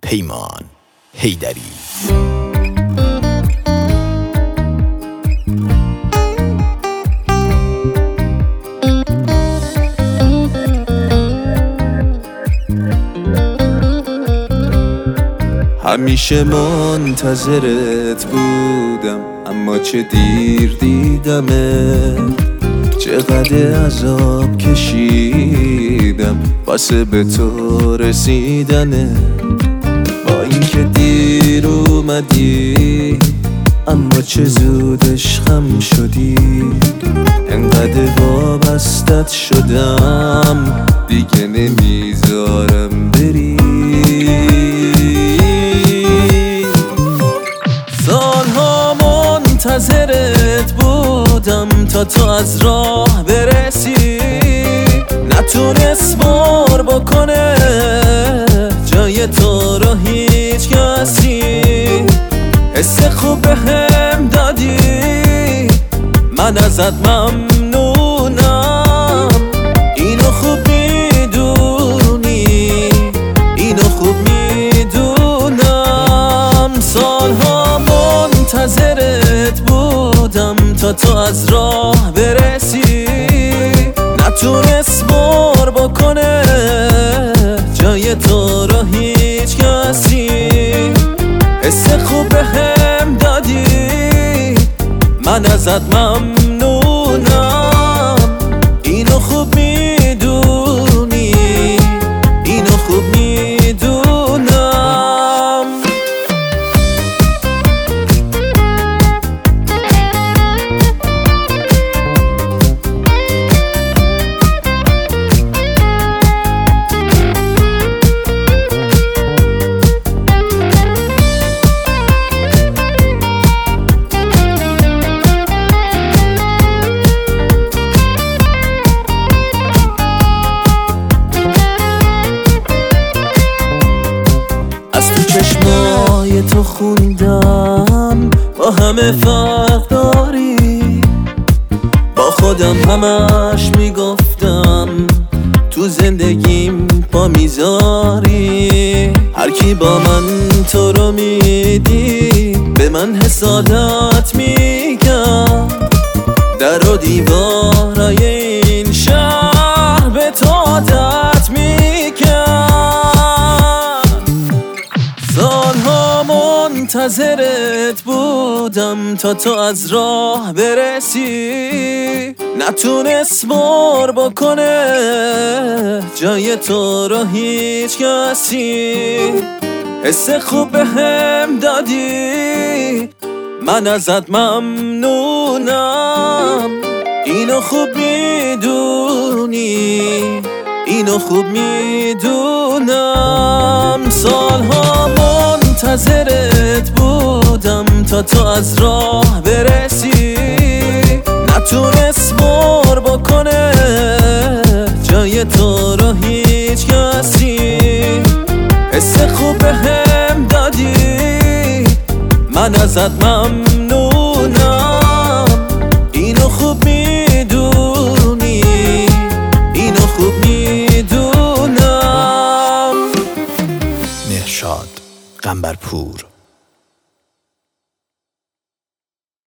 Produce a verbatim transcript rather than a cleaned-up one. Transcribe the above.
پیمان حیدری. همیشه منتظرت بودم اما چه دیر دیدمت، چقدر عذاب کشیدم واسه به تو رسیدنه. با اینکه دیر اومدی اما چه زود عشقم شدی، انقدر وابستت شدم دیگه نمیذارم بری. سالها منتظرت بودم تا تو از راه برسی، نتونست بار بکنه جای تو رو هیچ کسی. حس خوب بهم دادی من ازت ممنونم، اینو خوب میدونی، اینو خوب میدونم. سالها منتظرت بودم تا تو از راه برسی، نتونست بار بکنه جای تو رو هیچ کسی. حس خوب بهم دادی من ازت ممنونم، اینو خوب میدونی، اینو خوب میدونم. چشمای تو خوندم با همه فرق داری، با خودم همش میگفتم تو زندگیم پا میذاری. هر کی با من تو رو میدی به من حسادت میکرد، در و دیوارای این شهر به تو عادت میکرد. سالها منتظرت بودم تا تو از راه برسی، نتونست بار بکنه جای تو رو هیچ کسی. حس خوب بهم دادی من ازت ممنونم، اینو خوب میدونی، اینو خوب میدونم. سالها منتظرت بودم تا تو از راه برسی، نتونست بار بکنه جای تو رو هیچ کسی. حس خوب بهم دادی من ازت ممنونم، اینو خوب میدونی، اینو خوب میدونم. مهرشاد قنبرپور.